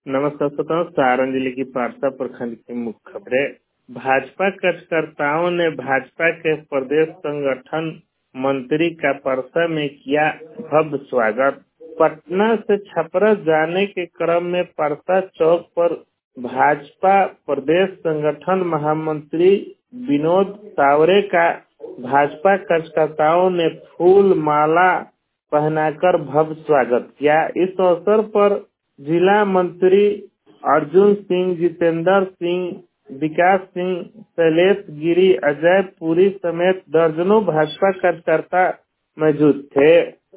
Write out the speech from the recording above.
नमस्कार श्रोताओं, सारण जिले की पारसा प्रखंड की मुख्य खबरें। भाजपा कार्यकर्ताओं ने भाजपा के प्रदेश संगठन मंत्री का परसा में किया भव्य स्वागत। पटना से छपरा जाने के क्रम में परसा चौक पर भाजपा प्रदेश संगठन महामंत्री विनोद तावरे का भाजपा कार्यकर्ताओं ने फूल माला पहनाकर भव्य स्वागत किया। इस अवसर पर जिला मंत्री अर्जुन सिंह, जितेंद्र सिंह, विकास सिंह, शैलेश गिरी, अजय पुरी समेत दर्जनों भाजपा कार्यकर्ता मौजूद थे।